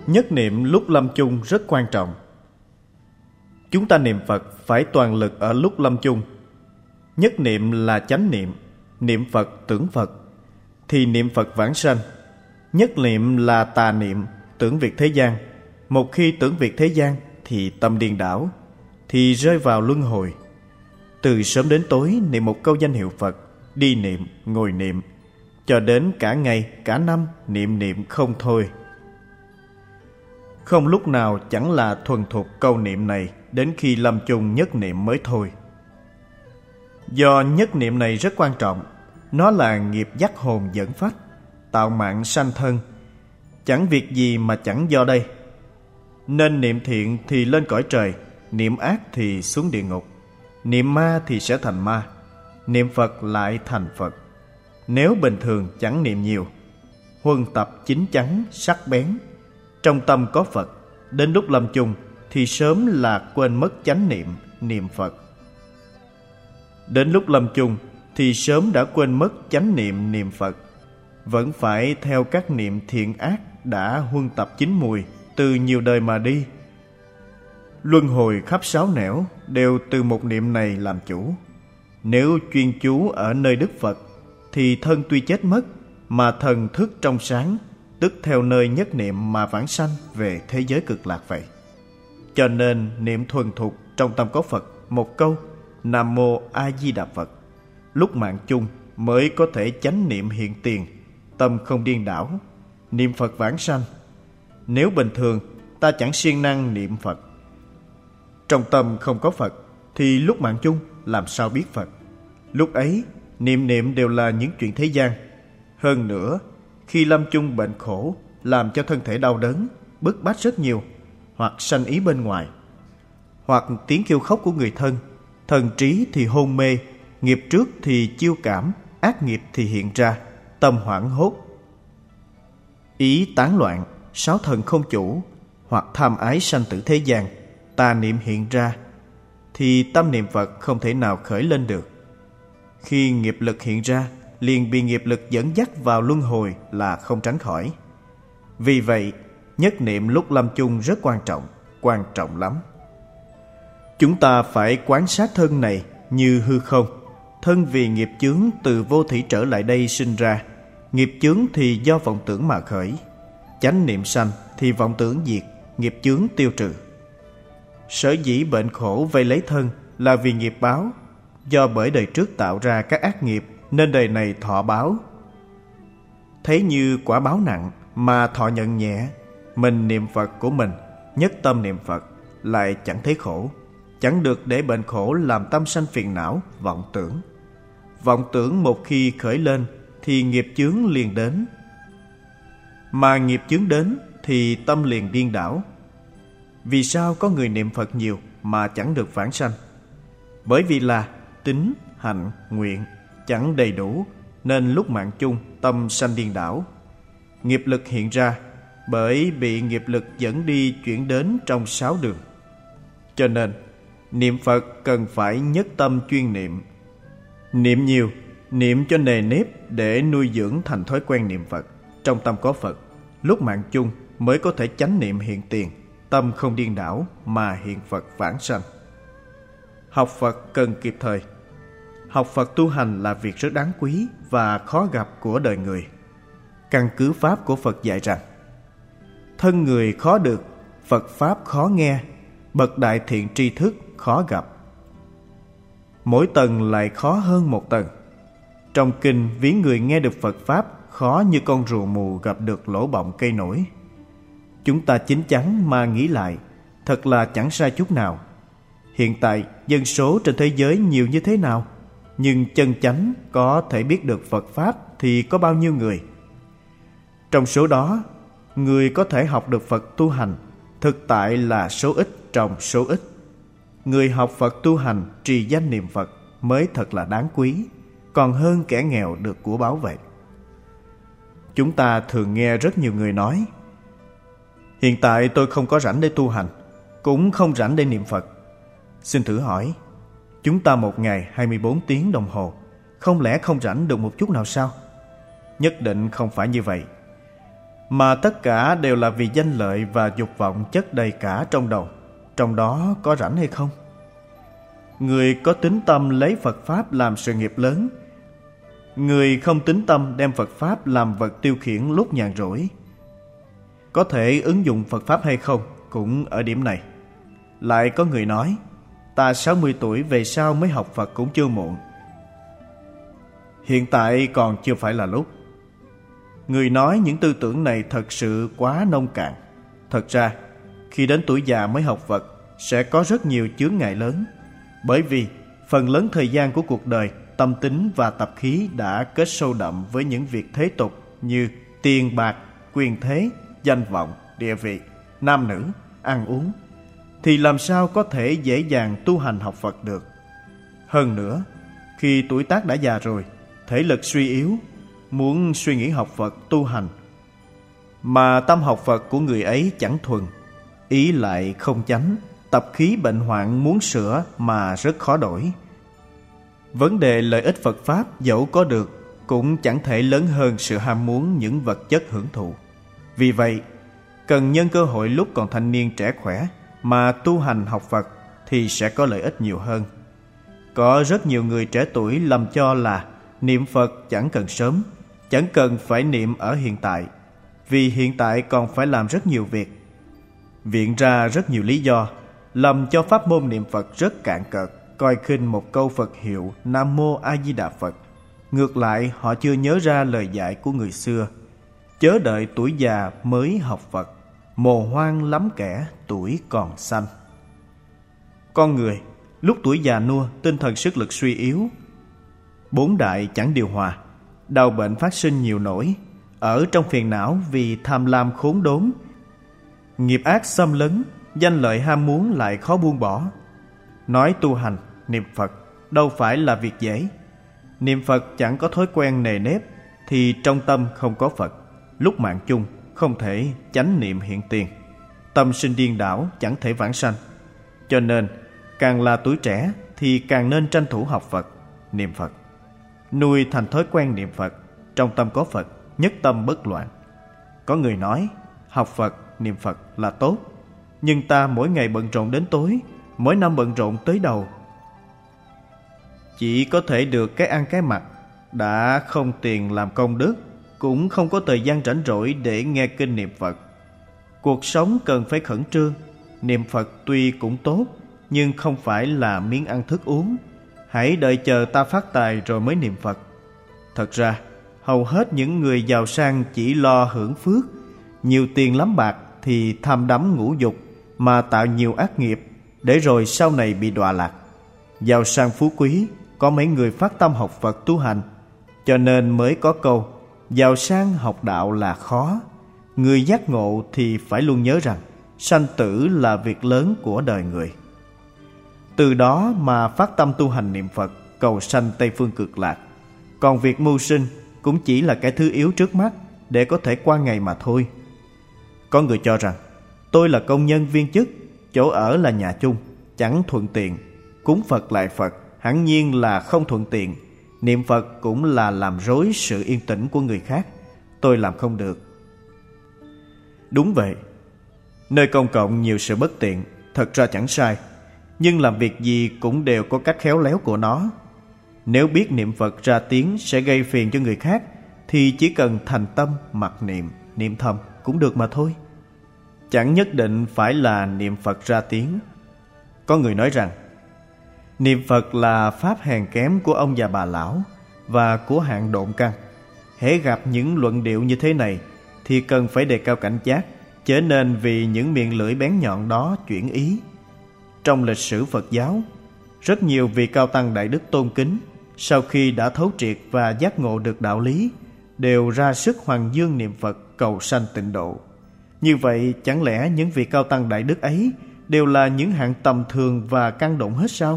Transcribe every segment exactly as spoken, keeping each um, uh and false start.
Nhất niệm lúc lâm chung rất quan trọng. Chúng ta niệm Phật phải toàn lực ở lúc lâm chung. Nhất niệm là chánh niệm, niệm Phật tưởng Phật, thì niệm Phật vãng sanh. Nhất niệm là tà niệm, tưởng việc thế gian. Một khi tưởng việc thế gian thì tâm điên đảo, thì rơi vào luân hồi. Từ sớm đến tối niệm một câu danh hiệu Phật, đi niệm, ngồi niệm, cho đến cả ngày, cả năm niệm niệm không thôi. Không lúc nào chẳng là thuần thục câu niệm này, đến khi lâm chung nhất niệm mới thôi. Do nhất niệm này rất quan trọng, nó là nghiệp dắt hồn dẫn phách, tạo mạng sanh thân. Chẳng việc gì mà chẳng do đây. Nên niệm thiện thì lên cõi trời, niệm ác thì xuống địa ngục, niệm ma thì sẽ thành ma, niệm Phật lại thành Phật. Nếu bình thường chẳng niệm nhiều, huân tập chín chắn, sắc bén, trong tâm có Phật, đến lúc lâm chung thì sớm là quên mất chánh niệm, niệm Phật. Đến lúc lâm chung thì sớm đã quên mất chánh niệm, niệm Phật. Vẫn phải theo các niệm thiện ác đã huân tập chín mùi, từ nhiều đời mà đi. Luân hồi khắp sáu nẻo đều từ một niệm này làm chủ. Nếu chuyên chú ở nơi Đức Phật thì thân tuy chết mất mà thần thức trong sáng, tức theo nơi nhất niệm mà vãng sanh về thế giới cực lạc vậy. Cho nên niệm thuần thục trong tâm có Phật một câu Nam Mô A Di Đà Phật, lúc mạng chung mới có thể chánh niệm hiện tiền, tâm không điên đảo, niệm Phật vãng sanh. Nếu bình thường ta chẳng siêng năng niệm Phật, trong tâm không có Phật, thì lúc mạng chung làm sao biết Phật? Lúc ấy niệm niệm đều là những chuyện thế gian. Hơn nữa, khi lâm chung bệnh khổ, làm cho thân thể đau đớn, bức bách rất nhiều, hoặc sanh ý bên ngoài, hoặc tiếng kêu khóc của người thân, thần trí thì hôn mê, nghiệp trước thì chiêu cảm, ác nghiệp thì hiện ra, tâm hoảng hốt, ý tán loạn, sáu thần không chủ, hoặc tham ái sanh tử thế gian, tà niệm hiện ra, thì tâm niệm Phật không thể nào khởi lên được. Khi nghiệp lực hiện ra, liền bị nghiệp lực dẫn dắt vào luân hồi là không tránh khỏi. Vì vậy, nhất niệm lúc lâm chung rất quan trọng, quan trọng lắm. Chúng ta phải quan sát thân này như hư không. Thân vì nghiệp chướng từ vô thủy trở lại đây sinh ra. Nghiệp chướng thì do vọng tưởng mà khởi. Chánh niệm sanh thì vọng tưởng diệt, nghiệp chướng tiêu trừ. Sở dĩ bệnh khổ vây lấy thân là vì nghiệp báo. Do bởi đời trước tạo ra các ác nghiệp nên đời này thọ báo. Thấy như quả báo nặng mà thọ nhận nhẹ, mình niệm Phật của mình, nhất tâm niệm Phật, lại chẳng thấy khổ. Chẳng được để bệnh khổ làm tâm sanh phiền não, vọng tưởng. Vọng tưởng một khi khởi lên thì nghiệp chướng liền đến. Mà nghiệp chướng đến thì tâm liền điên đảo. Vì sao có người niệm Phật nhiều mà chẳng được vãng sanh? Bởi vì là tín, hạnh, nguyện chẳng đầy đủ, nên lúc mạng chung tâm sanh điên đảo. Nghiệp lực hiện ra bởi bị nghiệp lực dẫn đi chuyển đến trong sáu đường. Cho nên niệm Phật cần phải nhất tâm chuyên niệm. Niệm nhiều, niệm cho nề nếp để nuôi dưỡng thành thói quen niệm Phật. Trong tâm có Phật, lúc mạng chung mới có thể chánh niệm hiện tiền, tâm không điên đảo mà hiện Phật vãng sanh. Học Phật cần kịp thời. Học Phật tu hành là việc rất đáng quý và khó gặp của đời người. Căn cứ Pháp của Phật dạy rằng: thân người khó được, Phật Pháp khó nghe, bậc đại thiện tri thức khó gặp. Mỗi tầng lại khó hơn một tầng. Trong kinh ví người nghe được Phật Pháp khó như con rùa mù gặp được lỗ bọng cây nổi. Chúng ta chín chắn mà nghĩ lại, thật là chẳng sai chút nào. Hiện tại dân số trên thế giới nhiều như thế nào, nhưng chân chánh có thể biết được Phật Pháp thì có bao nhiêu người? Trong số đó, người có thể học được Phật tu hành thực tại là số ít trong số ít. Người học Phật tu hành trì danh niệm Phật mới thật là đáng quý, còn hơn kẻ nghèo được của báo vậy. Chúng ta thường nghe rất nhiều người nói: hiện tại tôi không có rảnh để tu hành, cũng không rảnh để niệm Phật. Xin thử hỏi, chúng ta một ngày hai mươi bốn tiếng đồng hồ, không lẽ không rảnh được một chút nào sao? Nhất định không phải như vậy. mà tất cả đều là vì danh lợi và dục vọng chất đầy cả trong đầu. Trong đó có rảnh hay không? Người có tín tâm lấy Phật Pháp làm sự nghiệp lớn, người không tín tâm đem Phật Pháp làm vật tiêu khiển lúc nhàn rỗi. Có thể ứng dụng Phật Pháp hay không cũng ở điểm này. Lại có người nói, ta sáu mươi tuổi về sau mới học Phật cũng chưa muộn. Hiện tại còn chưa phải là lúc. Người nói những tư tưởng này thật sự quá nông cạn. Thật ra, khi đến tuổi già mới học Phật sẽ có rất nhiều chướng ngại lớn. Bởi vì phần lớn thời gian của cuộc đời, tâm tính và tập khí đã kết sâu đậm với những việc thế tục như tiền bạc, quyền thế, danh vọng, địa vị, nam nữ, ăn uống, thì làm sao có thể dễ dàng tu hành học Phật được. Hơn nữa, khi tuổi tác đã già rồi, thể lực suy yếu, muốn suy nghĩ học Phật tu hành, mà tâm học Phật của người ấy chẳng thuần, ý lại không chánh, tập khí bệnh hoạn muốn sửa mà rất khó đổi. Vấn đề lợi ích Phật Pháp dẫu có được cũng chẳng thể lớn hơn sự ham muốn những vật chất hưởng thụ. Vì vậy, cần nhân cơ hội lúc còn thanh niên trẻ khỏe mà tu hành học Phật thì sẽ có lợi ích nhiều hơn. Có rất nhiều người trẻ tuổi lầm cho là niệm Phật chẳng cần sớm, chẳng cần phải niệm ở hiện tại, vì hiện tại còn phải làm rất nhiều việc. Viện ra rất nhiều lý do, lầm cho pháp môn niệm Phật rất cạn cợt, coi khinh một câu Phật hiệu Nam Mô A Di Đà Phật. Ngược lại, họ chưa nhớ ra lời dạy của người xưa: chớ đợi tuổi già mới học Phật, mồ hoang lắm kẻ tuổi còn xanh. Con người lúc tuổi già nua, tinh thần sức lực suy yếu, bốn đại chẳng điều hòa, đau bệnh phát sinh nhiều nỗi, ở trong phiền não vì tham lam khốn đốn, nghiệp ác xâm lấn, danh lợi ham muốn lại khó buông bỏ. Nói tu hành, niệm Phật đâu phải là việc dễ. Niệm Phật chẳng có thói quen nề nếp thì trong tâm không có Phật, lúc mạng chung không thể chánh niệm hiện tiền, tâm sinh điên đảo chẳng thể vãng sanh. Cho nên càng là tuổi trẻ thì càng nên tranh thủ học Phật, niệm Phật, nuôi thành thói quen niệm Phật, trong tâm có Phật, nhất tâm bất loạn. Có người nói học Phật, niệm Phật là tốt, nhưng ta mỗi ngày bận rộn đến tối, mỗi năm bận rộn tới đầu, chỉ có thể được cái ăn cái mặc, đã không tiền làm công đức, cũng không có thời gian rảnh rỗi để nghe kinh niệm Phật. Cuộc sống cần phải khẩn trương, niệm Phật tuy cũng tốt, nhưng không phải là miếng ăn thức uống. Hãy đợi chờ ta phát tài rồi mới niệm Phật. Thật ra, hầu hết những người giàu sang chỉ lo hưởng phước, nhiều tiền lắm bạc thì tham đắm ngũ dục mà tạo nhiều ác nghiệp, để rồi sau này bị đọa lạc. Giàu sang phú quý, có mấy người phát tâm học Phật tu hành, cho nên mới có câu giàu sang học đạo là khó. Người giác ngộ thì phải luôn nhớ rằng sanh tử là việc lớn của đời người. Từ đó mà phát tâm tu hành niệm Phật, cầu sanh Tây Phương Cực Lạc. Còn việc mưu sinh cũng chỉ là cái thứ yếu trước mắt để có thể qua ngày mà thôi. Có người cho rằng tôi là công nhân viên chức, chỗ ở là nhà chung, chẳng thuận tiện. Cúng Phật lại Phật hẳn nhiên là không thuận tiện. Niệm Phật cũng là làm rối sự yên tĩnh của người khác. Tôi làm không được. Đúng vậy, nơi công cộng nhiều sự bất tiện, thật ra chẳng sai, nhưng làm việc gì cũng đều có cách khéo léo của nó. Nếu biết niệm Phật ra tiếng sẽ gây phiền cho người khác, thì chỉ cần thành tâm mặc niệm, niệm thầm cũng được mà thôi. Chẳng nhất định phải là niệm Phật ra tiếng. Có người nói rằng niệm Phật là pháp hèn kém của ông già bà lão và của hạng độn căn. Hễ gặp những luận điệu như thế này thì cần phải đề cao cảnh giác, chớ nên vì những miệng lưỡi bén nhọn đó chuyển ý. Trong lịch sử Phật giáo, rất nhiều vị cao tăng đại đức tôn kính, sau khi đã thấu triệt và giác ngộ được đạo lý, đều ra sức hoằng dương niệm Phật cầu sanh tịnh độ. Như vậy chẳng lẽ những vị cao tăng đại đức ấy đều là những hạng tầm thường và căn độn hết sao?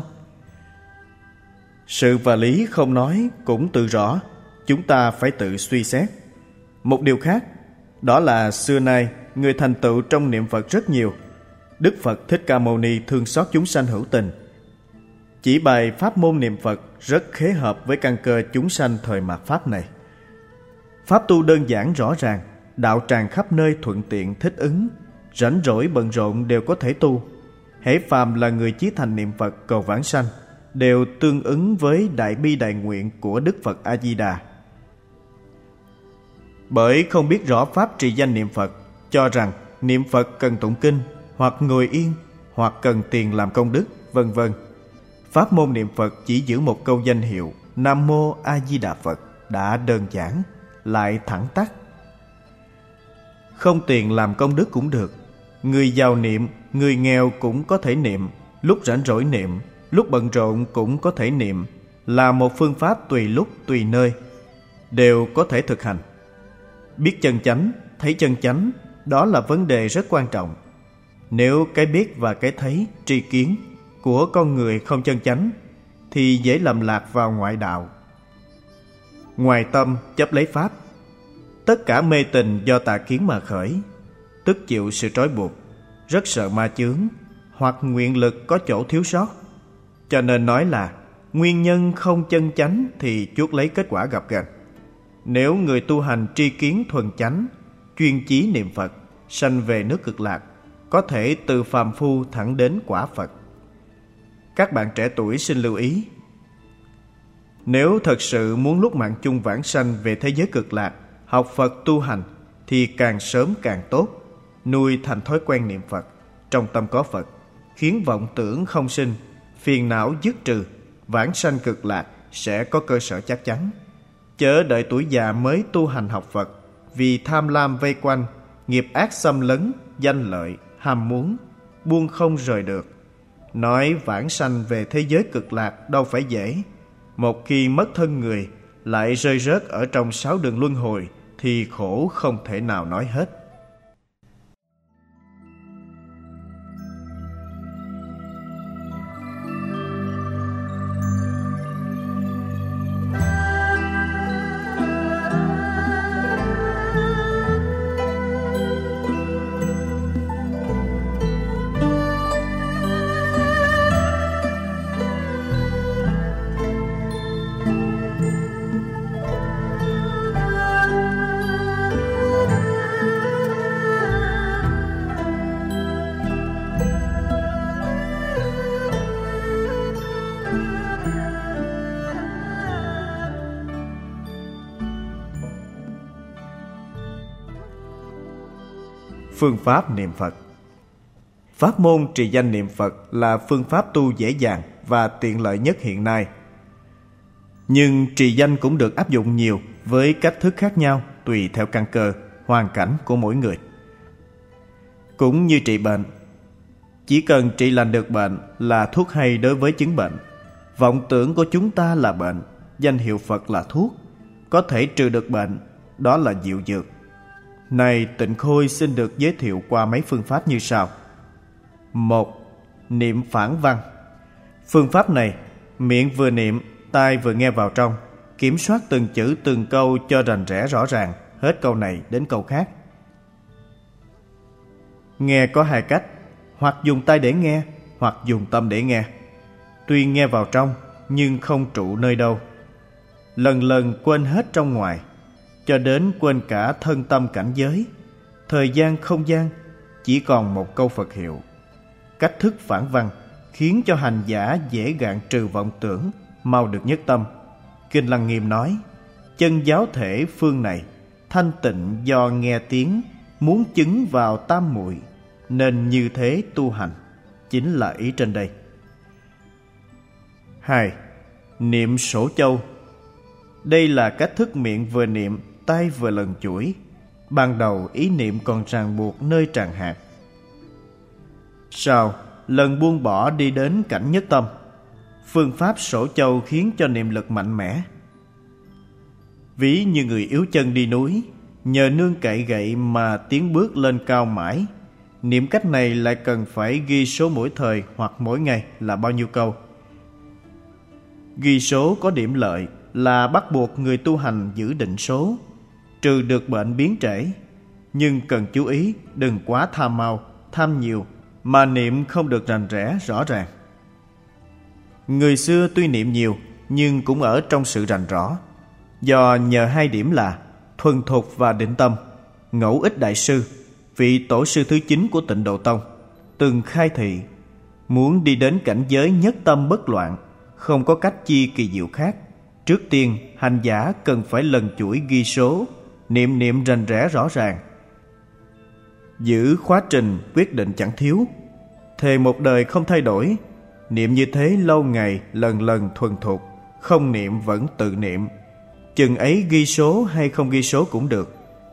Sự và lý không nói cũng tự rõ, chúng ta phải tự suy xét. Một điều khác, đó là xưa nay người thành tựu trong niệm Phật rất nhiều. Đức Phật Thích Ca Mâu Ni thương xót chúng sanh hữu tình, chỉ bày pháp môn niệm Phật rất khế hợp với căn cơ chúng sanh thời mạt Pháp này. Pháp tu đơn giản rõ ràng, đạo tràng khắp nơi thuận tiện thích ứng, rảnh rỗi bận rộn đều có thể tu. Hễ phàm là người chí thành niệm Phật cầu vãng sanh, đều tương ứng với đại bi đại nguyện của Đức Phật A Di Đà. Bởi không biết rõ pháp trì danh niệm Phật, cho rằng niệm Phật cần tụng kinh, hoặc ngồi yên, hoặc cần tiền làm công đức, vân vân. Pháp môn niệm Phật chỉ giữ một câu danh hiệu Nam Mô A Di Đà Phật đã đơn giản, lại thẳng tắc. Không tiền làm công đức cũng được. Người giàu niệm, người nghèo cũng có thể niệm, lúc rảnh rỗi niệm, lúc bận rộn cũng có thể niệm, là một phương pháp tùy lúc tùy nơi, đều có thể thực hành. Biết chân chánh, thấy chân chánh, đó là vấn đề rất quan trọng. Nếu cái biết và cái thấy, tri kiến của con người không chân chánh, thì dễ lầm lạc vào ngoại đạo. Ngoài tâm chấp lấy pháp, tất cả mê tình do tà kiến mà khởi, tức chịu sự trói buộc, rất sợ ma chướng, hoặc nguyện lực có chỗ thiếu sót. Cho nên nói là nguyên nhân không chân chánh thì chuốc lấy kết quả gặp gành. Nếu người tu hành tri kiến thuần chánh, chuyên chí niệm Phật, sanh về nước Cực Lạc, có thể từ phàm phu thẳng đến quả Phật. Các bạn trẻ tuổi xin lưu ý, nếu thật sự muốn lúc mạng chung vãng sanh về thế giới Cực Lạc, học Phật tu hành, thì càng sớm càng tốt, nuôi thành thói quen niệm Phật, trong tâm có Phật, khiến vọng tưởng không sinh, phiền não dứt trừ, vãng sanh Cực Lạc sẽ có cơ sở chắc chắn. Chớ đợi tuổi già mới tu hành học Phật, vì tham lam vây quanh, nghiệp ác xâm lấn, danh lợi, ham muốn, buông không rời được. Nói vãng sanh về thế giới Cực Lạc đâu phải dễ. Một khi mất thân người, lại rơi rớt ở trong sáu đường luân hồi, thì khổ không thể nào nói hết. Phương pháp niệm Phật. Pháp môn trì danh niệm Phật là phương pháp tu dễ dàng và tiện lợi nhất hiện nay. Nhưng trì danh cũng được áp dụng nhiều với cách thức khác nhau tùy theo căn cơ, hoàn cảnh của mỗi người. Cũng như trị bệnh, chỉ cần trị lành được bệnh là thuốc hay đối với chứng bệnh. Vọng tưởng của chúng ta là bệnh, danh hiệu Phật là thuốc, có thể trừ được bệnh, đó là diệu dược. Này Tịnh Khôi xin được giới thiệu qua mấy phương pháp như sau. Một. Niệm phản văn. Phương pháp này, miệng vừa niệm, tai vừa nghe vào trong, kiểm soát từng chữ từng câu cho rành rẽ rõ ràng, hết câu này đến câu khác. Nghe có hai cách, hoặc dùng tai để nghe, hoặc dùng tâm để nghe. Tuy nghe vào trong, nhưng không trụ nơi đâu. Lần lần quên hết trong ngoài, cho đến quên cả thân tâm cảnh giới. Thời gian không gian, chỉ còn một câu Phật hiệu. Cách thức phản văn khiến cho hành giả dễ gạn trừ vọng tưởng, mau được nhất tâm. Kinh Lăng Nghiêm nói, chân giáo thể phương này thanh tịnh do nghe tiếng, muốn chứng vào tam muội, nên như thế tu hành. Chính là ý trên đây. Hai. Niệm sổ châu. Đây là cách thức miệng vừa niệm, tay vừa lần chuỗi. Ban đầu ý niệm còn ràng buộc nơi tràng hạt, sau lần buông bỏ đi đến cảnh nhất tâm. Phương pháp sổ châu khiến cho niệm lực mạnh mẽ. Ví như người yếu chân đi núi, nhờ nương cậy gậy mà tiến bước lên cao mãi. Niệm cách này lại cần phải ghi số mỗi thời hoặc mỗi ngày là bao nhiêu câu. Ghi số có điểm lợi là bắt buộc người tu hành giữ định số, trừ được bệnh biến trễ. Nhưng cần chú ý đừng quá tham mau, tham nhiều, mà niệm không được rành rẽ rõ ràng. Người xưa tuy niệm nhiều, nhưng cũng ở trong sự rành rõ. Do nhờ hai điểm là thuần thục và định tâm, Ngẫu Ích Đại Sư, vị tổ sư thứ chín của Tịnh Độ Tông, từng khai thị muốn đi đến cảnh giới nhất tâm bất loạn, không có cách chi kỳ diệu khác. Trước tiên, hành giả cần phải lần chuỗi ghi số, niệm niệm rành rẽ rõ ràng, giữ khóa trình quyết định chẳng thiếu, thề một đời không thay đổi. Niệm như thế lâu ngày, lần lần thuần thục, không niệm vẫn tự niệm, chừng ấy ghi số hay không ghi số cũng được.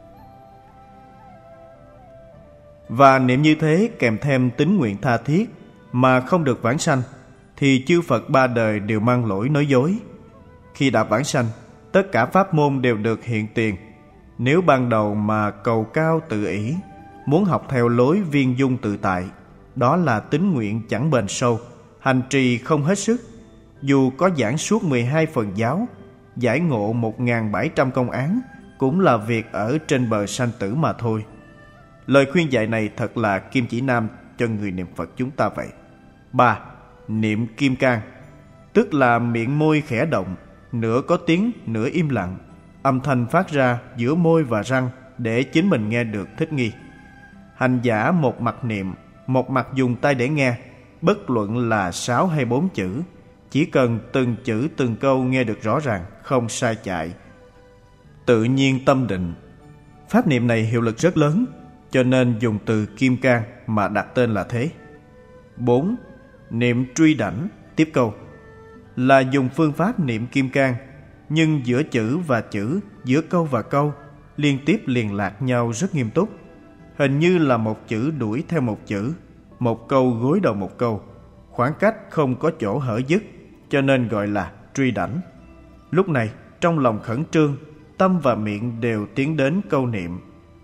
Và niệm như thế kèm thêm tín nguyện tha thiết mà không được vãng sanh, thì chư Phật ba đời đều mang lỗi nói dối. Khi đã vãng sanh, tất cả pháp môn đều được hiện tiền. Nếu ban đầu mà cầu cao tự ỷ, muốn học theo lối viên dung tự tại, đó là tín nguyện chẳng bền sâu, hành trì không hết sức. Dù có giảng suốt mười hai phần giáo, giải ngộ một nghìn bảy trăm công án, cũng là việc ở trên bờ sanh tử mà thôi. Lời khuyên dạy này thật là kim chỉ nam cho người niệm Phật chúng ta vậy. Ba. Niệm kim cang, tức là miệng môi khẽ động, nửa có tiếng, nửa im lặng, âm thanh phát ra giữa môi và răng để chính mình nghe được thích nghi. Hành giả một mặt niệm, một mặt dùng tay để nghe, bất luận là sáu hay bốn chữ, chỉ cần từng chữ từng câu nghe được rõ ràng, không sai chạy, tự nhiên tâm định. Pháp niệm này hiệu lực rất lớn, cho nên dùng từ kim cang mà đặt tên là thế. Bốn. Niệm truy đảnh tiếp câu, là dùng phương pháp niệm kim cang, nhưng giữa chữ và chữ, giữa câu và câu liên tiếp liền lạc nhau rất nghiêm túc, hình như là một chữ đuổi theo một chữ, một câu gối đầu một câu, khoảng cách không có chỗ hở dứt, cho nên gọi là truy đảnh. Lúc này trong lòng khẩn trương, tâm và miệng đều tiến đến câu niệm,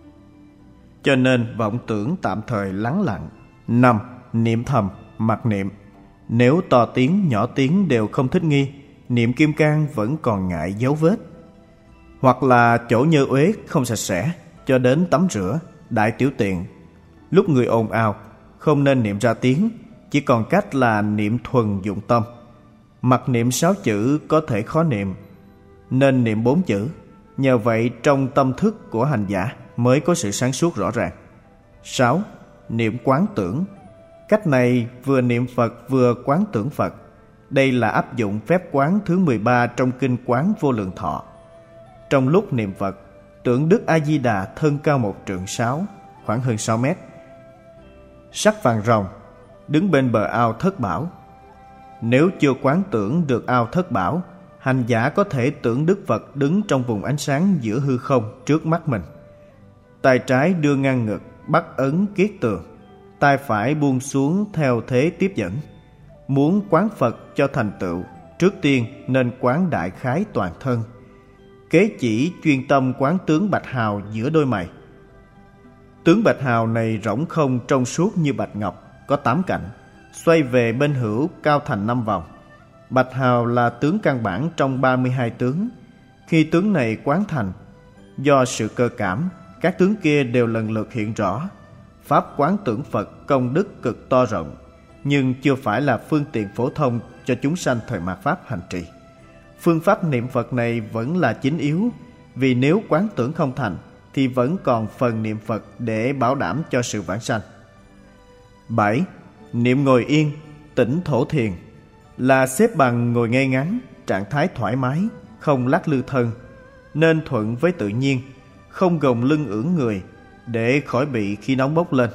cho nên vọng tưởng tạm thời lắng lặng. Năm. Niệm thầm, mặc niệm. Nếu to tiếng, nhỏ tiếng đều không thích nghi, niệm kim cang vẫn còn ngại dấu vết, hoặc là chỗ nhơ uế không sạch sẽ, cho đến tắm rửa, đại tiểu tiện. Lúc người ồn ào, không nên niệm ra tiếng, chỉ còn cách là niệm thuần dụng tâm. Mặc niệm sáu chữ có thể khó niệm, nên niệm bốn chữ. Nhờ vậy trong tâm thức của hành giả mới có sự sáng suốt rõ ràng. Sáu. Niệm quán tưởng. Cách này vừa niệm Phật vừa quán tưởng Phật. Đây là áp dụng phép quán thứ mười ba trong kinh Quán Vô Lượng Thọ. Trong lúc niệm Phật, tưởng Đức A Di Đà thân cao một trượng sáu, khoảng hơn sáu mét, sắc vàng ròng, đứng bên bờ ao Thất Bảo. Nếu chưa quán tưởng được ao Thất Bảo, hành giả có thể tưởng Đức Phật đứng trong vùng ánh sáng giữa hư không trước mắt mình. Tay trái đưa ngang ngực, bắt ấn kiết tường, tay phải buông xuống theo thế tiếp dẫn. Muốn quán Phật cho thành tựu, trước tiên nên quán đại khái toàn thân. Kế chỉ chuyên tâm quán tướng bạch hào giữa đôi mày. Tướng bạch hào này rỗng không trong suốt như bạch ngọc, có tám cạnh, xoay về bên hữu cao thành năm vòng. Bạch hào là tướng căn bản trong ba mươi hai tướng. Khi tướng này quán thành, do sự cơ cảm, các tướng kia đều lần lượt hiện rõ. Pháp quán tưởng Phật công đức cực to rộng, nhưng chưa phải là phương tiện phổ thông cho chúng sanh thời mạt Pháp hành trì. Phương pháp niệm Phật này vẫn là chính yếu, vì nếu quán tưởng không thành thì vẫn còn phần niệm Phật để bảo đảm cho sự vãng sanh. Bảy. Niệm ngồi yên, tĩnh thổ thiền, là xếp bằng ngồi ngay ngắn, trạng thái thoải mái, không lắc lư thân, nên thuận với tự nhiên, không gồng lưng ưỡn người để khỏi bị khi nóng bốc lên.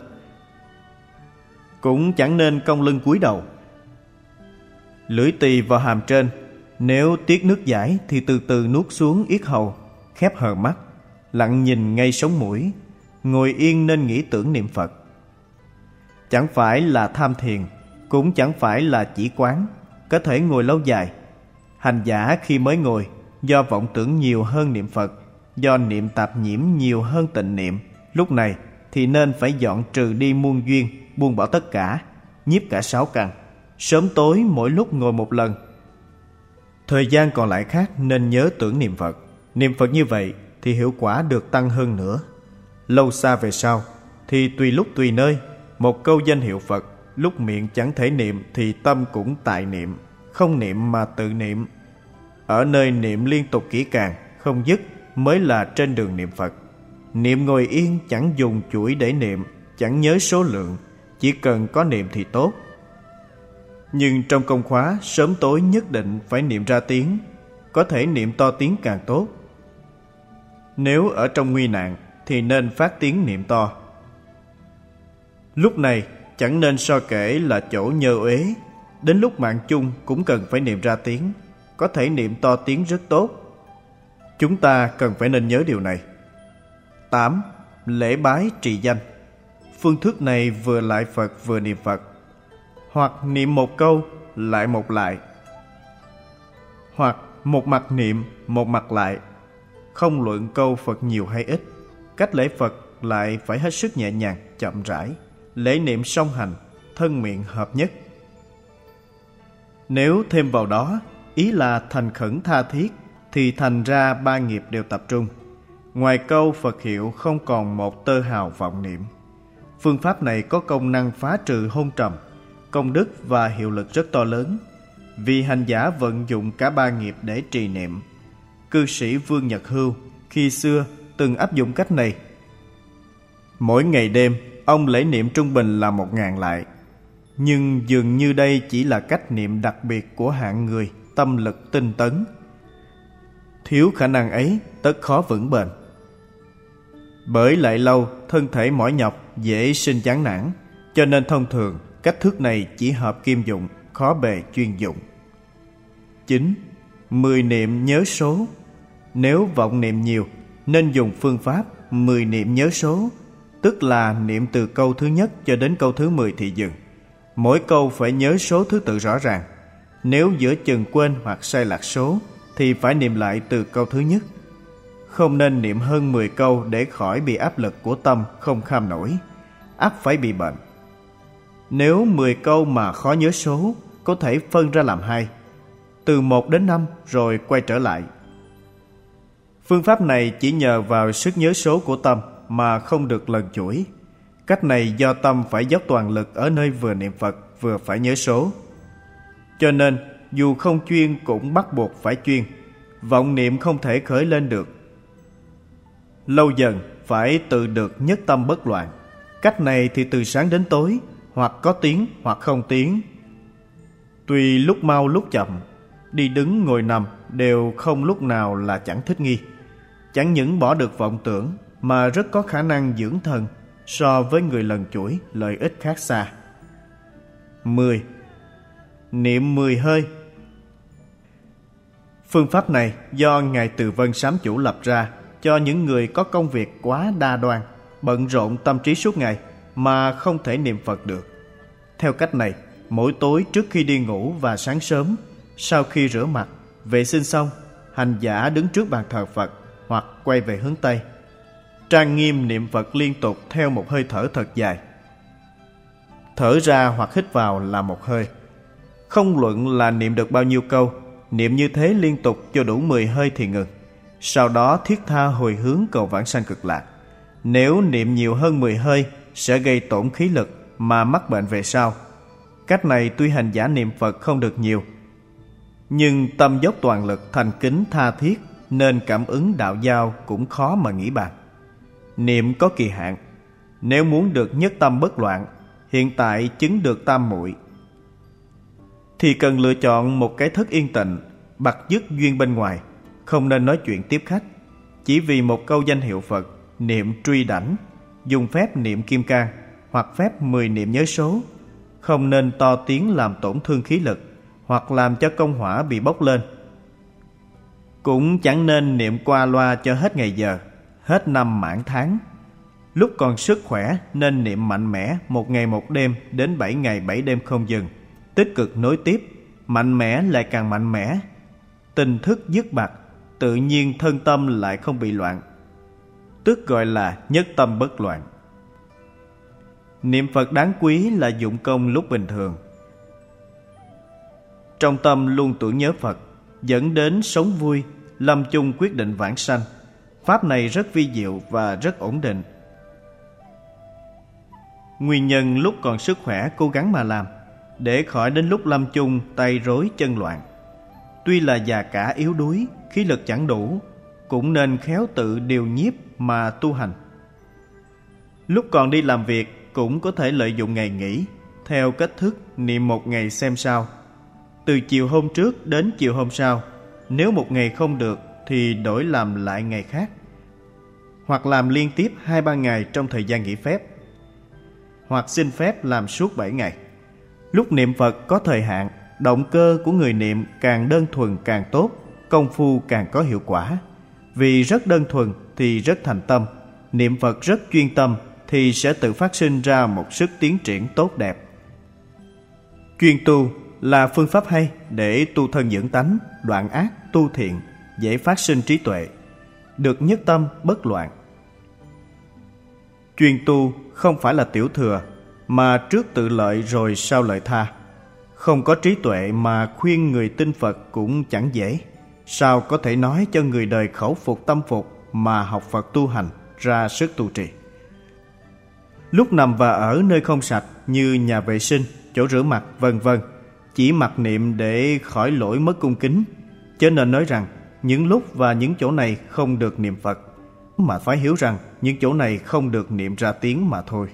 Cũng chẳng nên cong lưng cúi đầu. Lưỡi tì vào hàm trên, nếu tiết nước giải thì từ từ nuốt xuống yết hầu, khép hờ mắt, lặng nhìn ngay sống mũi. Ngồi yên nên nghĩ tưởng niệm Phật. Chẳng phải là tham thiền, cũng chẳng phải là chỉ quán, có thể ngồi lâu dài. Hành giả khi mới ngồi, do vọng tưởng nhiều hơn niệm Phật, do niệm tạp nhiễm nhiều hơn tịnh niệm, lúc này thì nên phải dọn trừ đi muôn duyên, buông bỏ tất cả, nhiếp cả sáu căn, sớm tối mỗi lúc ngồi một lần. Thời gian còn lại khác nên nhớ tưởng niệm Phật. Niệm Phật như vậy thì hiệu quả được tăng hơn nữa. Lâu xa về sau thì tùy lúc tùy nơi, một câu danh hiệu Phật, lúc miệng chẳng thể niệm thì tâm cũng tại niệm, không niệm mà tự niệm. Ở nơi niệm liên tục kỹ càng, không dứt mới là trên đường niệm Phật. Niệm ngồi yên chẳng dùng chuỗi để niệm, chẳng nhớ số lượng, chỉ cần có niệm thì tốt. Nhưng trong công khóa, sớm tối nhất định phải niệm ra tiếng, có thể niệm to tiếng càng tốt. Nếu ở trong nguy nạn thì nên phát tiếng niệm to. Lúc này chẳng nên so kể là chỗ nhơ uế, đến lúc mạng chung cũng cần phải niệm ra tiếng, có thể niệm to tiếng rất tốt. Chúng ta cần phải nên nhớ điều này. tám. Lễ bái trì danh. Phương thức này vừa lại Phật vừa niệm Phật, hoặc niệm một câu lại một lại, hoặc một mặt niệm một mặt lại. Không luận câu Phật nhiều hay ít, cách lễ Phật lại phải hết sức nhẹ nhàng, chậm rãi. Lễ niệm song hành, thân miệng hợp nhất. Nếu thêm vào đó ý là thành khẩn tha thiết, thì thành ra ba nghiệp đều tập trung. Ngoài câu Phật hiệu không còn một tơ hào vọng niệm. Phương pháp này có công năng phá trừ hôn trầm, công đức và hiệu lực rất to lớn, vì hành giả vận dụng cả ba nghiệp để trì niệm. Cư sĩ Vương Nhật Hưu khi xưa từng áp dụng cách này. Mỗi ngày đêm ông lễ niệm trung bình là một ngàn lại. Nhưng dường như đây chỉ là cách niệm đặc biệt của hạng người tâm lực tinh tấn. Thiếu khả năng ấy tất khó vững bền. Bởi lại lâu thân thể mỏi nhọc, dễ sinh chán nản, cho nên thông thường cách thức này chỉ hợp kim dụng, khó bề chuyên dụng. chín. Mười niệm nhớ số. Nếu vọng niệm nhiều nên dùng phương pháp mười niệm nhớ số, tức là niệm từ câu thứ nhất cho đến câu thứ mười thì dừng. Mỗi câu phải nhớ số thứ tự rõ ràng. Nếu giữa chừng quên hoặc sai lạc số thì phải niệm lại từ câu thứ nhất. Không nên niệm hơn mười câu để khỏi bị áp lực của tâm không kham nổi, ắt phải bị bệnh. Nếu mười câu mà khó nhớ số, có thể phân ra làm hai, từ một đến năm rồi quay trở lại. Phương pháp này chỉ nhờ vào sức nhớ số của tâm mà không được lần chuỗi. Cách này do tâm phải dốc toàn lực ở nơi vừa niệm Phật vừa phải nhớ số. Cho nên dù không chuyên cũng bắt buộc phải chuyên, vọng niệm không thể khởi lên được. Lâu dần phải tự được nhất tâm bất loạn. Cách này thì từ sáng đến tối, hoặc có tiếng hoặc không tiếng. Tuy lúc mau lúc chậm, đi đứng ngồi nằm đều không lúc nào là chẳng thích nghi. Chẳng những bỏ được vọng tưởng mà rất có khả năng dưỡng thần, so với người lần chuỗi lợi ích khác xa. mười. Niệm mười hơi. Phương pháp này do Ngài Từ Vân Sám Chủ lập ra cho những người có công việc quá đa đoan, bận rộn tâm trí suốt ngày mà không thể niệm Phật được. Theo cách này, mỗi tối trước khi đi ngủ và sáng sớm, sau khi rửa mặt, vệ sinh xong, hành giả đứng trước bàn thờ Phật hoặc quay về hướng Tây, trang nghiêm niệm Phật liên tục theo một hơi thở thật dài. Thở ra hoặc hít vào là một hơi. Không luận là niệm được bao nhiêu câu, niệm như thế liên tục cho đủ mười hơi thì ngừng. Sau đó thiết tha hồi hướng cầu vãng sanh cực lạc. Nếu niệm nhiều hơn mười hơi sẽ gây tổn khí lực mà mắc bệnh về sau. Cách này tuy hành giả niệm Phật không được nhiều, nhưng tâm dốc toàn lực thành kính tha thiết, nên cảm ứng đạo giao cũng khó mà nghĩ bàn. Niệm có kỳ hạn. Nếu muốn được nhất tâm bất loạn, hiện tại chứng được tam muội, thì cần lựa chọn một cái thất yên tịnh, bặt dứt duyên bên ngoài, không nên nói chuyện tiếp khách. Chỉ vì một câu danh hiệu Phật, niệm truy đảnh, dùng phép niệm kim cang hoặc phép mười niệm nhớ số. Không nên to tiếng làm tổn thương khí lực hoặc làm cho công hỏa bị bốc lên. Cũng chẳng nên niệm qua loa cho hết ngày giờ, hết năm mãn tháng. Lúc còn sức khỏe nên niệm mạnh mẽ một ngày một đêm đến bảy ngày bảy đêm không dừng, tích cực nối tiếp, mạnh mẽ lại càng mạnh mẽ. Tình thức dứt bặt, tự nhiên thân tâm lại không bị loạn, tức gọi là nhất tâm bất loạn. Niệm Phật đáng quý là dụng công lúc bình thường. Trong tâm luôn tưởng nhớ Phật, dẫn đến sống vui, lâm chung quyết định vãng sanh. Pháp này rất vi diệu và rất ổn định. Nguyên nhân lúc còn sức khỏe cố gắng mà làm, để khỏi đến lúc lâm chung tay rối chân loạn. Tuy là già cả yếu đuối, khí lực chẳng đủ, cũng nên khéo tự điều nhiếp mà tu hành. Lúc còn đi làm việc cũng có thể lợi dụng ngày nghỉ theo cách thức niệm một ngày xem sao. Từ chiều hôm trước đến chiều hôm sau, nếu một ngày không được thì đổi làm lại ngày khác, hoặc làm liên tiếp hai ba ngày trong thời gian nghỉ phép, hoặc xin phép làm suốt bảy ngày. Lúc niệm Phật có thời hạn, động cơ của người niệm càng đơn thuần càng tốt, công phu càng có hiệu quả. Vì rất đơn thuần thì rất thành tâm, niệm Phật rất chuyên tâm thì sẽ tự phát sinh ra một sức tiến triển tốt đẹp. Chuyên tu là phương pháp hay để tu thân dưỡng tánh, đoạn ác, tu thiện, dễ phát sinh trí tuệ, được nhất tâm bất loạn. Chuyên tu không phải là tiểu thừa, mà trước tự lợi rồi sau lợi tha. Không có trí tuệ mà khuyên người tin Phật cũng chẳng dễ. Sao có thể nói cho người đời khẩu phục tâm phục mà học Phật tu hành, ra sức tu trì. Lúc nằm và ở nơi không sạch như nhà vệ sinh, chỗ rửa mặt vân vân, chỉ mặc niệm để khỏi lỗi mất cung kính, cho nên nói rằng những lúc và những chỗ này không được niệm Phật, mà phải hiểu rằng những chỗ này không được niệm ra tiếng mà thôi.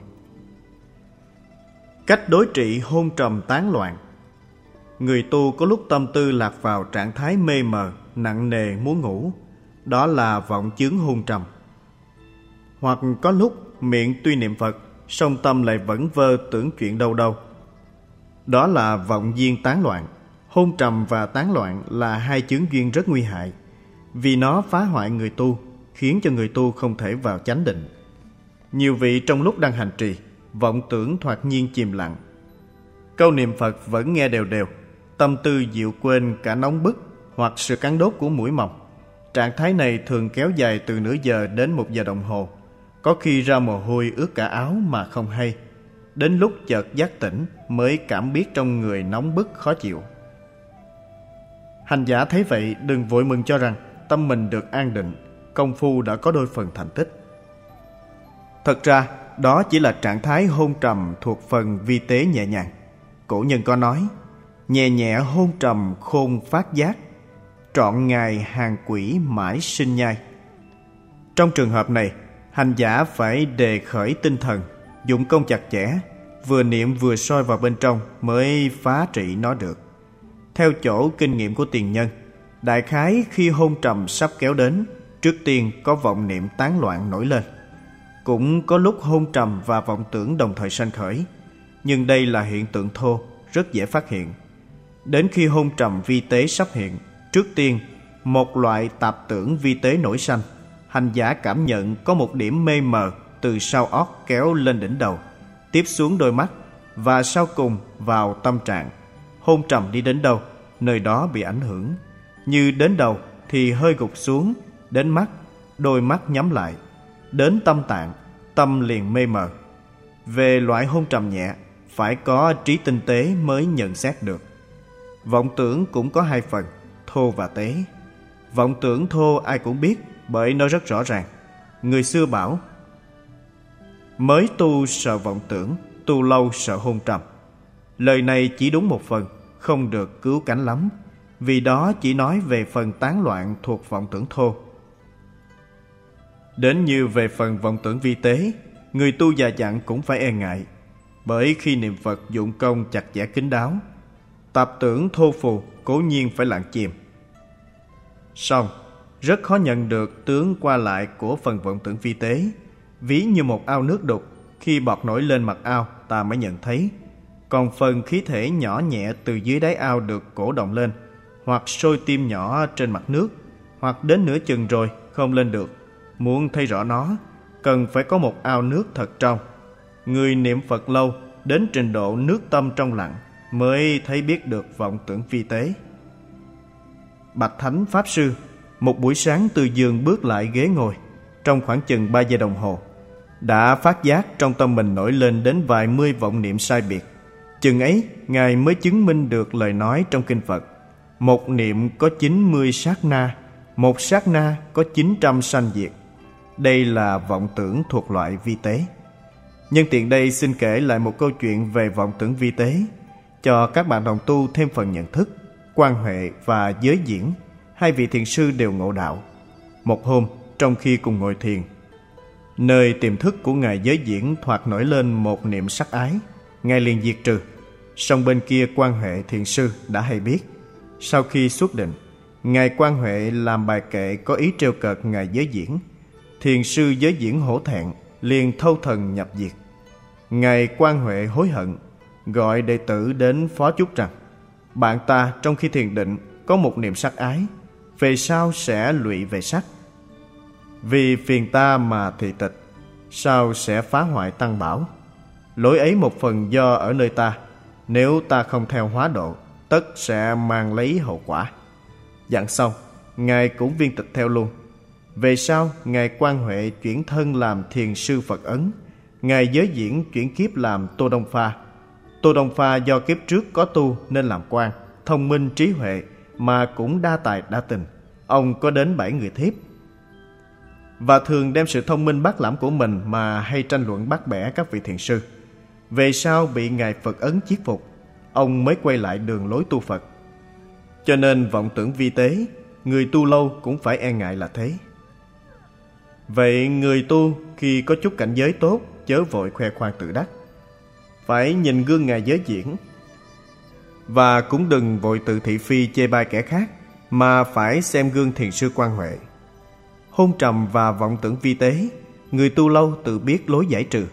Cách đối trị hôn trầm tán loạn. Người tu có lúc tâm tư lạc vào trạng thái mê mờ, nặng nề muốn ngủ, đó là vọng chướng hôn trầm. Hoặc có lúc miệng tuy niệm Phật, song tâm lại vẫn vơ tưởng chuyện đâu đâu, đó là vọng duyên tán loạn. Hôn trầm và tán loạn là hai chướng duyên rất nguy hại, vì nó phá hoại người tu, khiến cho người tu không thể vào chánh định. Nhiều vị trong lúc đang hành trì, vọng tưởng thoạt nhiên chìm lặng, câu niệm Phật vẫn nghe đều đều, tâm tư dịu quên cả nóng bức hoặc sự cắn đốt của mũi mồng. Trạng thái này thường kéo dài từ nửa giờ đến một giờ đồng hồ, có khi ra mồ hôi ướt cả áo mà không hay. Đến lúc chợt giác tỉnh mới cảm biết trong người nóng bức khó chịu. Hành giả thấy vậy đừng vội mừng cho rằng tâm mình được an định, công phu đã có đôi phần thành tích. Thật ra đó chỉ là trạng thái hôn trầm thuộc phần vi tế nhẹ nhàng. Cổ nhân có nói: nhẹ nhẹ hôn trầm khôn phát giác, trọn ngày hàng quỷ mãi sinh nhai. Trong trường hợp này, hành giả phải đề khởi tinh thần, dụng công chặt chẽ, vừa niệm vừa soi vào bên trong mới phá trị nó được. Theo chỗ kinh nghiệm của tiền nhân, đại khái khi hôn trầm sắp kéo đến, trước tiên có vọng niệm tán loạn nổi lên. Cũng có lúc hôn trầm và vọng tưởng đồng thời sanh khởi, nhưng đây là hiện tượng thô, rất dễ phát hiện. Đến khi hôn trầm vi tế sắp hiện, trước tiên một loại tạp tưởng vi tế nổi sanh. Hành giả cảm nhận có một điểm mê mờ từ sau ót kéo lên đỉnh đầu, tiếp xuống đôi mắt, và sau cùng vào tâm trạng. Hôn trầm đi đến đâu, nơi đó bị ảnh hưởng. Như đến đầu thì hơi gục xuống, đến mắt, đôi mắt nhắm lại. Đến tâm tạng, tâm liền mê mờ. Về loại hôn trầm nhẹ, phải có trí tinh tế mới nhận xét được. Vọng tưởng cũng có hai phần, thô và tế. Vọng tưởng thô ai cũng biết, bởi nó rất rõ ràng. Người xưa bảo: mới tu sợ vọng tưởng, tu lâu sợ hôn trầm. Lời này chỉ đúng một phần, không được cứu cánh lắm, vì đó chỉ nói về phần tán loạn thuộc vọng tưởng thô. Đến như về phần vọng tưởng vi tế, người tu già dặn cũng phải e ngại, bởi khi niệm Phật dụng công chặt chẽ kín đáo, tạp tưởng thô phù cố nhiên phải lặng chìm. Song rất khó nhận được tướng qua lại của phần vọng tưởng vi tế. Ví như một ao nước đục, khi bọt nổi lên mặt ao ta mới nhận thấy, còn phần khí thể nhỏ nhẹ từ dưới đáy ao được cổ động lên, hoặc sôi tim nhỏ trên mặt nước, hoặc đến nửa chừng rồi không lên được. Muốn thấy rõ nó, cần phải có một ao nước thật trong. Người niệm Phật lâu đến trình độ nước tâm trong lặng mới thấy biết được vọng tưởng vi tế. Bạch Thánh Pháp Sư một buổi sáng từ giường bước lại ghế ngồi, trong khoảng chừng ba giờ đồng hồ, đã phát giác trong tâm mình nổi lên đến vài mươi vọng niệm sai biệt. Chừng ấy, Ngài mới chứng minh được lời nói trong kinh Phật: một niệm có chín mươi sát na, một sát na có chín trăm sanh diệt. Đây là vọng tưởng thuộc loại vi tế. Nhân tiện đây xin kể lại một câu chuyện về vọng tưởng vi tế, cho các bạn đồng tu thêm phần nhận thức, quan hệ và giới diễn. Hai vị thiền sư đều ngộ đạo. Một hôm, trong khi cùng ngồi thiền, Nơi tiềm thức của Ngài Giới Diễn thoạt nổi lên một niệm sắc ái, Ngài liền diệt trừ. Song bên kia Quan Huệ Thiền Sư đã hay biết. Sau khi xuất định, Ngài Quan Huệ làm bài kệ có ý trêu cợt Ngài Giới Diễn. Thiền Sư Giới Diễn hổ thẹn, liền thâu thần nhập diệt. Ngài Quan Huệ hối hận, gọi đệ tử đến phó chúc rằng: bạn ta trong khi thiền định có một niệm sắc ái, về sau sẽ lụy về sắc. Vì phiền ta mà thị tịch, sao sẽ phá hoại tăng bảo? Lỗi ấy một phần do ở nơi ta, nếu ta không theo hóa độ, tất sẽ mang lấy hậu quả. Dặn xong, Ngài cũng viên tịch theo luôn. Về sau, Ngài Quan Huệ chuyển thân làm Thiền Sư Phật Ấn, Ngài Giới Diễn chuyển kiếp làm Tô Đông Pha. Tô Đông Pha do kiếp trước có tu nên làm quan, thông minh trí huệ, mà cũng đa tài đa tình. Ông có đến bảy người thiếp, và thường đem sự thông minh bác lãm của mình mà hay tranh luận bắt bẻ các vị thiền sư. Về sau bị Ngài Phật Ấn chiết phục, ông mới quay lại đường lối tu Phật. Cho nên vọng tưởng vi tế, người tu lâu cũng phải e ngại là thế. Vậy người tu khi có chút cảnh giới tốt, chớ vội khoe khoang tự đắc, phải nhìn gương Ngài Giới Diễn. Và cũng đừng vội tự thị phi chê bai kẻ khác, mà phải xem gương Thiền Sư Quan Huệ. Hôn trầm và vọng tưởng vi tế, người tu lâu tự biết lối giải trừ.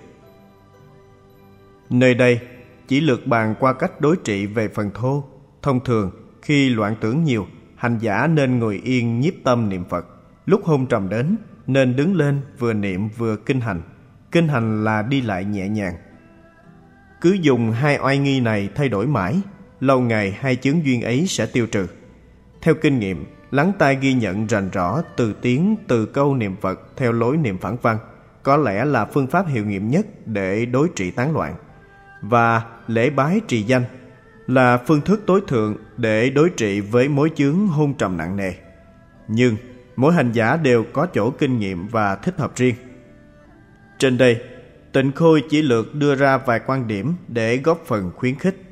Nơi đây chỉ lược bàn qua cách đối trị về phần thô. Thông thường khi loạn tưởng nhiều, hành giả nên ngồi yên nhiếp tâm niệm Phật. Lúc hôn trầm đến, nên đứng lên vừa niệm vừa kinh hành. Kinh hành là đi lại nhẹ nhàng. Cứ dùng hai oai nghi này thay đổi mãi, lâu ngày hai chướng duyên ấy sẽ tiêu trừ. Theo kinh nghiệm, lắng tai ghi nhận rành rõ từ tiếng từ câu niệm Phật theo lối niệm phản văn, có lẽ là phương pháp hiệu nghiệm nhất để đối trị tán loạn. Và lễ bái trì danh là phương thức tối thượng để đối trị với mối chướng hôn trầm nặng nề. Nhưng mỗi hành giả đều có chỗ kinh nghiệm và thích hợp riêng. Trên đây, Tịnh Khôi chỉ lược đưa ra vài quan điểm để góp phần khuyến khích.